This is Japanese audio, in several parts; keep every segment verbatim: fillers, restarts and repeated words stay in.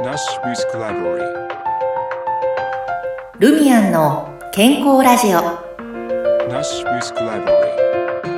ナッシュミュージックライブラリールミアンの健康ラジオ。 ナッシュミュージックライブラリー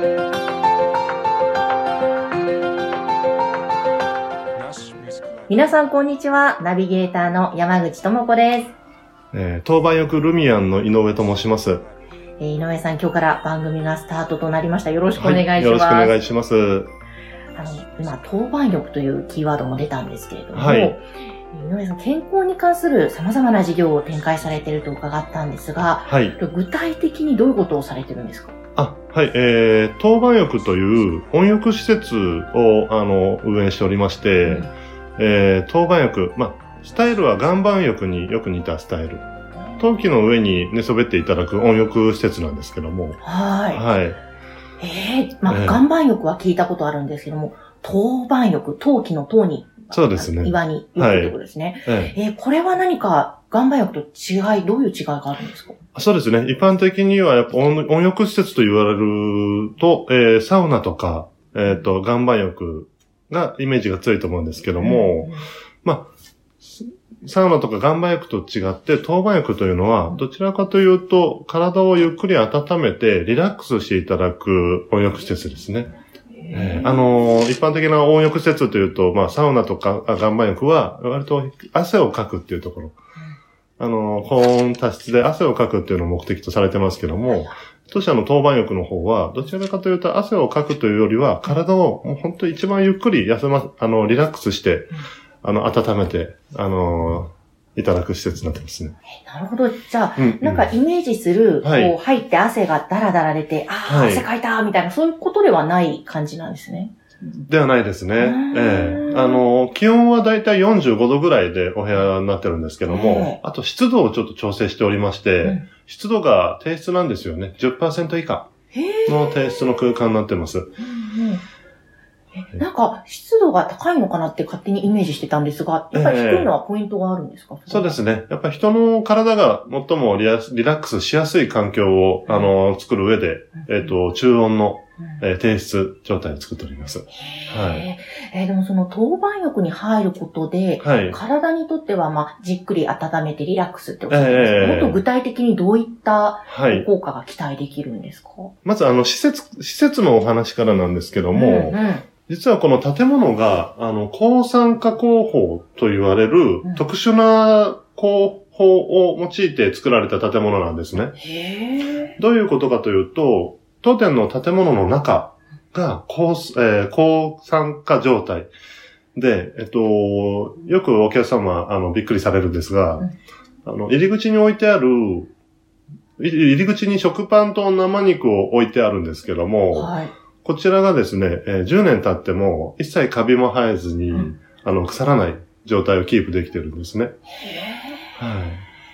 皆さんこんにちは。ナビゲーターの山口智子です。 えー、当番役ルミアンの井上と申します。 えー、井上さん、今日から番組がスタートとなりました。よろしくお願いします。 はい、よろしくお願いします。 あの、今、当番欲というキーワードも出たんですけれども、 はい、 井上さん、健康に関する様々な事業を展開されていると伺ったんですが、 はい、 具体的にどういうことをされてるんですか？ あ、はい、えー、当番浴という温浴施設を、あの、運営しておりまして、うん、えー、当番浴、まあ、スタイルは岩盤浴によく似たスタイル。陶器の上に寝そべっていただく温浴施設なんですけども。 はい。 はい。 えー、まあ、岩盤浴は聞いたことあるんですけども、当番浴、陶器の塔に、 そうですね。 岩に浴ということですね。はい、えー、これは何か岩盤浴と違い、どういう違いがあるんですか？ そうですね。一般的にはやっぱ温浴施設と言われると、えー、サウナとか、えっと、岩盤浴がイメージが強いと思うんですけども、うん、まあ、サウナとか岩盤浴と違って、当番浴というのは、どちらかというと、体をゆっくり温めて、リラックスしていただく温浴施設ですね。えー、あのー、一般的な温浴施設というと、まあ、サウナとか岩盤浴は、割と汗をかくっていうところ。あのー、高温多湿で汗をかくっていうのを目的とされてますけども、当社の当番浴の方は、どちらかというと、汗をかくというよりは、体をもう本当に一番ゆっくり休ま、あの、リラックスして、あの、温めて、あのー、いただく施設になってますね。 なるほど。じゃあ、うんうん、なんかイメージする、はい、こう、入って汗がダラダラ出て、ああ、はい、汗かいたみたいな、そういうことではない感じなんですね。 ではないですね。ええ。あのー、気温はだいたいよんじゅうごどぐらいでお部屋になってるんですけども、あと湿度をちょっと調整しておりまして、うん、湿度が低湿なんですよね。じゅっパーセント 以下の低湿の空間になってます。うんうんなんか、湿度が高いのかなって勝手にイメージしてたんですが、やっぱり低いのはポイントがあるんですか？えー、 そうですね。やっぱり人の体が最もリラックスしやすい環境を、あの、作る上で、えっと、中温の、えー、低湿状態を作っております。はい。 えー、でもその当番浴に入ることで、はい、体にとっては、まあ、じっくり温めてリラックスっておっしゃってますけど、えー、もっと具体的にどういった効果が期待できるんですか？はい、 まず、あの、施設、施設のお話からなんですけども、うんうん実はこの建物が、あの、抗酸化工法と言われる、特殊な工法を用いて作られた建物なんですね。へー。どういうことかというと、当店の建物の中が抗、えー、抗酸化状態で、えっと、よくお客様、あの、びっくりされるんですが、うん、あの、入り口に置いてある、入り口に食パンと生肉を置いてあるんですけども、はいこちらがですね、えー、じゅうねん経っても一切カビも生えずに、うん、あの、腐らない状態をキープできてるんですね。へー。はい。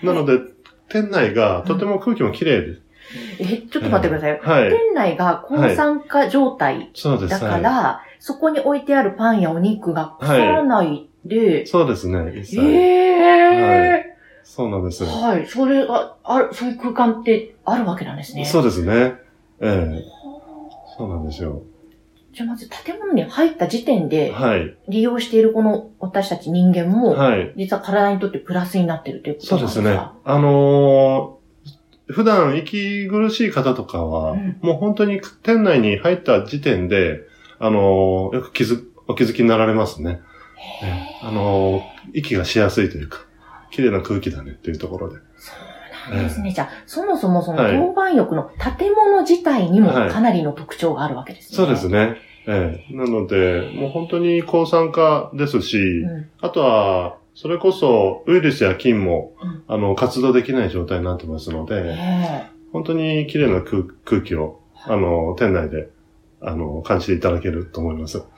なので、店内がとても空気も綺麗です。 うん、え、ちょっと待ってください。えーはい、店内が抗酸化状態、はい、 そうです。 だから、はい、そこに置いてあるパンやお肉が腐らないで、 はい、そうですね、一切。 へー。はい。 そうなんです。 はい。それが、ある、そういう空間ってあるわけなんですね。 そうですね。ええーそうなんですよ。 じゃあまず建物に入った時点で、利用しているこの私たち人間も、はい、実は体にとってプラスになっているということなんですか？ そうですね。あのー、普段息苦しい方とかは、うん、もう本当に店内に入った時点で、あのー、よく気づ、お気づきになられますね。あのー、息がしやすいというか、綺麗な空気だねっていうところで。 そうなんですね。えー、じゃあ、そもそもその当番浴の建物自体にもかなりの特徴があるわけですね。 はい、そうですね。ええー。なので、もう本当に抗酸化ですし、うん、あとは、それこそウイルスや菌も、うん、あの、活動できない状態になってますので、えー、本当に綺麗な 空, 空気を、あの、店内で、あの、感じていただけると思います。はい。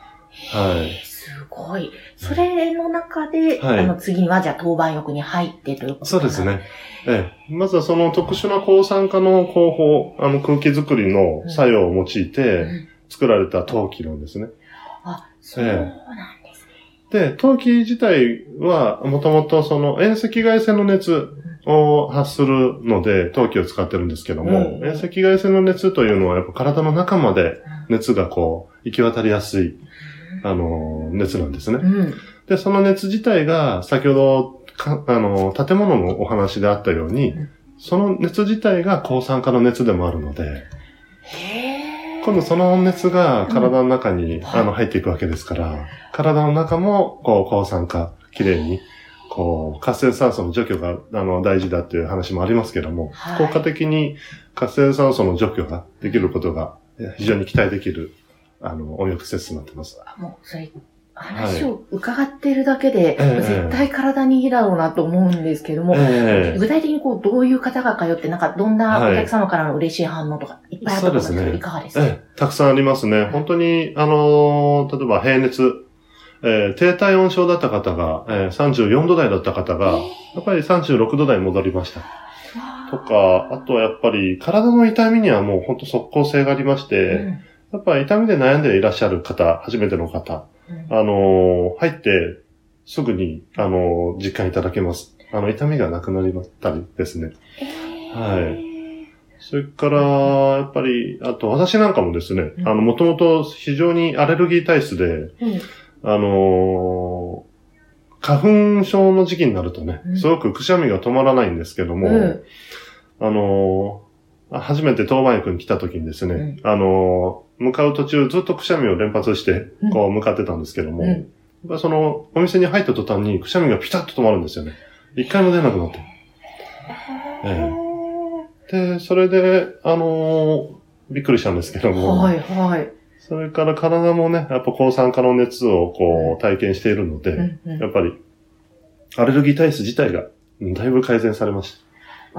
すごい。それの中で、はい、あの、次にはじゃあ当番浴に入ってということそうですね。ええ。まずはその特殊な抗酸化の工法、あの空気作りの作用を用いて作られた陶器なんですね。うん、 あ、そうなんですね。 ええ、で、陶器自体はもともとその遠赤外線の熱を発するので陶器を使ってるんですけども、うん、遠赤外線の熱というのはやっぱ体の中まで熱がこう行き渡りやすい、あの、熱なんですね。うんで、その熱自体が、先ほど、かあの、建物のお話であったように、うん、その熱自体が抗酸化の熱でもあるので、 へー。 今度その熱が体の中に、うん、あの入っていくわけですから、体の中も、こう、抗酸化、きれいに、こう、活性酸素の除去が、あの、大事だっていう話もありますけども、はい、効果的に活性酸素の除去ができることが、非常に期待できる、あの、温浴施設になってます。 もう、それ、話を伺っているだけで、はい、絶対体にいいだろうなと思うんですけども、えー、具体的にこう、どういう方が通って、なんかどんなお客様からの嬉しい反応とか、いっぱいあったと思うんですけど、いかがですか？えー、たくさんありますね。本当に、あの、例えば平熱、えー、低体温症だった方が、えー、さんじゅうよんど台だった方が、やっぱりさんじゅうろくど台に戻りました。とか、あとはやっぱり体の痛みにはもう本当即効性がありまして、うん、やっぱり痛みで悩んでいらっしゃる方、初めての方、うん、あのー、入ってすぐに、あのー、実感いただけます。あの、痛みがなくなりましたりですね。えー、はい。それから、やっぱり、あと私なんかもですね、うん、あの、もともと非常にアレルギー体質で、うんあのー、花粉症の時期になるとね、うん、すごくくしゃみが止まらないんですけども、うん、あのー、初めて当番役に来た時にですね、うん、あのー、向かう途中ずっとくしゃみを連発して、こう向かってたんですけども、うん、やっぱその、お店に入った途端にくしゃみがピタッと止まるんですよね。一回も出なくなって。ええ、で、それで、あのー、びっくりしたんですけども、はいはい。それから体もね、やっぱ抗酸化の熱をこう体験しているので、うんうん、やっぱりアレルギー体質自体がだいぶ改善されました。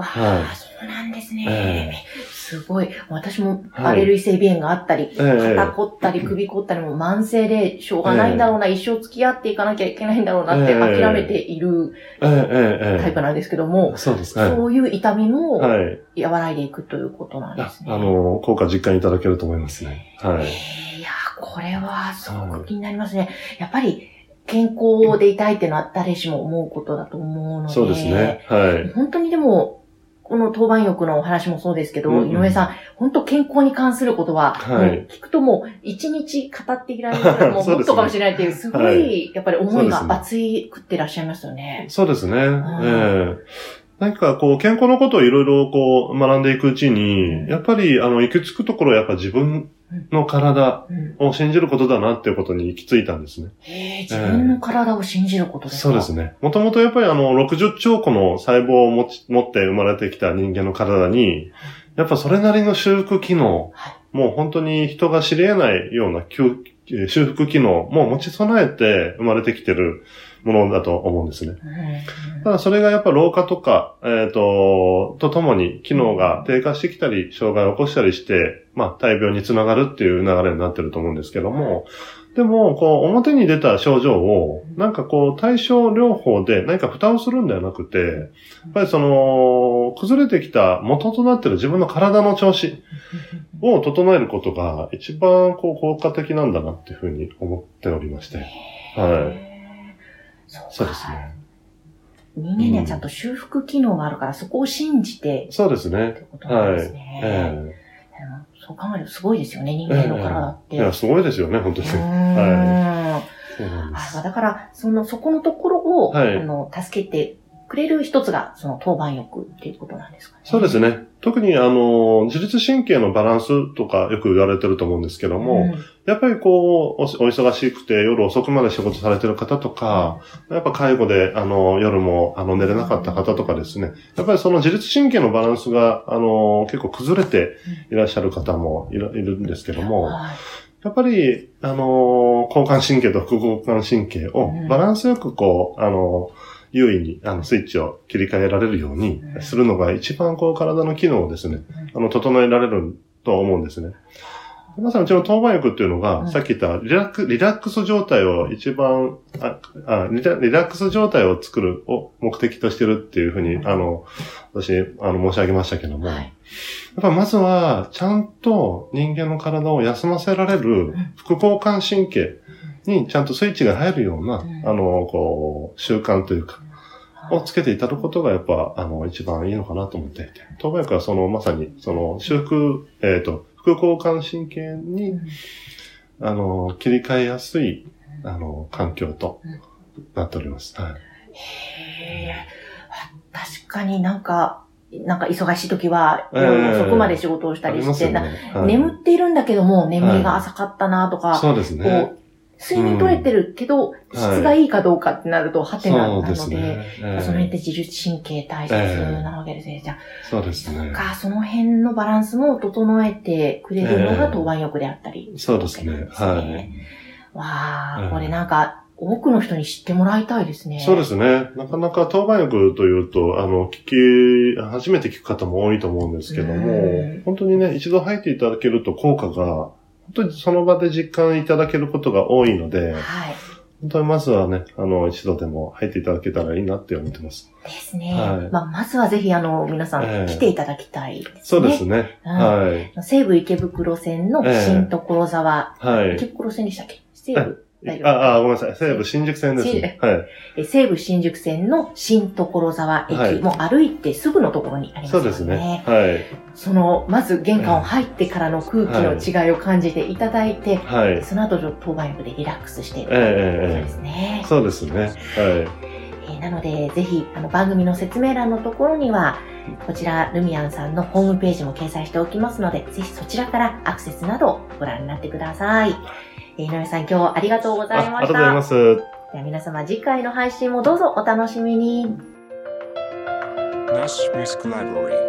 わあ、はい、そうなんですね、えー。すごい。私もアレルギー性鼻炎があったり、はい、肩凝ったり首凝ったりも慢性でしょうがないんだろうな、えー、一生付き合っていかなきゃいけないんだろうなって諦めているタイプなんですけども、えーえーえー、そうですか、はい、そういう痛みも和らいでいくということなんですね。 あの、効果実感いただけると思いますね。はい。 えー、いや、これはすごく気になりますね。はい、やっぱり健康でいたいっていうのは誰しも思うことだと思うので、 そうですね。はい。 本当にでも、この当番浴のお話もそうですけど、うんうん、井上さん、本当健康に関することは、はい、聞くともう一日語っていられるからもうもっとかもしれないっていう、すごい、やっぱり思いが熱いくってらっしゃいますよね。 そうですね。うん、えー何かこう、健康のことをいろいろこう、学んでいくうちに、うん、やっぱり、あの、行き着くところはやっぱ自分の体を信じることだなっていうことに行き着いたんですね。 へー、自分の体を信じることですか？ そうですね。もともとやっぱりあの、ろくじゅっちょうこの細胞を持ち、持って生まれてきた人間の体に、やっぱそれなりの修復機能、はい、もう本当に人が知り得ないような修復機能も持ち備えて生まれてきてるものだと思うんですね。うん、ただそれがやっぱ老化とか、えっと、とともに機能が低下してきたり、障害を起こしたりして、まあ、大病につながるっていう流れになってると思うんですけども、でも、こう、表に出た症状を、なんかこう、対症療法で何か蓋をするんではなくて、やっぱりその、崩れてきた元となっている自分の体の調子を整えることが一番こう、効果的なんだなっていうふうに思っておりまして。はい。 そうそうですね。 人間にはちゃんと修復機能があるから、うん、そこを信じて。 そうですね。 ってことなんですね。はい。えーそう考えるとすごいですよね、人間の体って。 えー、いや、すごいですよね、本当に。はい。そうなんです。 あ、だから、その、そこのところを、はい、あの、助けてくれる一つが、その、当番浴っていうことなんですかね。 そうですね。特に、あの、自律神経のバランスとかよく言われてると思うんですけども、うん、やっぱりこうお、お忙しくて夜遅くまで仕事されてる方とか、やっぱ介護で、あの、夜も、あの、寝れなかった方とかですね、やっぱりその自律神経のバランスが、あの、結構崩れていらっしゃる方もいる、いるんですけども、はい、やっぱり、あの、交感神経と副交感神経をバランスよくこう、あの、優位に、あの、スイッチを切り替えられるようにするのが一番こう、体の機能をですね、あの、整えられると思うんですね。まさにうちの当番浴っていうのが、さっき言ったリラック、リラックス状態を一番、あ、あリラ、リラックス状態を作るを目的としてるっていうふうに、あの、私、あの、申し上げましたけども、やっぱまずは、ちゃんと人間の体を休ませられる副交感神経にちゃんとスイッチが入るような、あの、こう、習慣というか、をつけていただくことがやっぱ、あの、一番いいのかなと思っていて。当番浴はその、まさに、その、修復、えっと、副交感神経に、あの、切り替えやすい、あの、環境と、 なっております。はい。 へー。確かになんか、なんか忙しい時は夜遅くまで仕事をしたりして、ねはい、眠っているんだけども眠りが浅かったなとか、はい、 そうですね。 睡眠取れてるけど、うん、質がいいかどうかってなると、ハテナなので、そ, で、ねえー、その辺って自律神経大切なわけですね。えー、じゃあ、 そうですね。 そっか、その辺のバランスも整えてくれるのが当番浴であったり、 えー。そうですね。はい。 わあ、これなんか、多くの人に知ってもらいたいですね。 そうですね。なかなか当番浴というと、あの、聞き、初めて聞く方も多いと思うんですけども、本当にね、一度入っていただけると効果が、本当にその場で実感いただけることが多いので、はい、本当にまずはね、あの、一度でも入っていただけたらいいなって思ってます。 ですね。はい、まあ、まずはぜひ、あの、皆さん、えー、来ていただきたいですね。 そうですね。 うん、はい。西武池袋線の新所沢、えー、はい。池袋線でしたっけ？西武ああ、ごめんなさい。西武新宿線ですね。はい。 西武新宿線の新所沢駅、はい、も歩いてすぐのところにありますよね。そうですね。はい。その、まず玄関を入ってからの空気の違いを感じていただいて、はい。その後、当番浴でリラックスしていただくということですね。 そうですね。はい。 えー、なので、ぜひ、あの、番組の説明欄のところには、こちら、ルミアンさんのホームページも掲載しておきますので、ぜひそちらからアクセスなどをご覧になってください。井上さん、今日はありがとうございました。 ありがとうございます。 では皆様、次回の配信もどうぞお楽しみに。 ナッシュミュージックライブラリー